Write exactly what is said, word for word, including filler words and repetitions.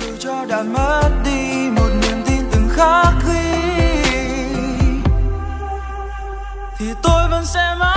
dù cho đã mất đi một niềm tin từng khắc ghi, thì tôi vẫn sẽ mãi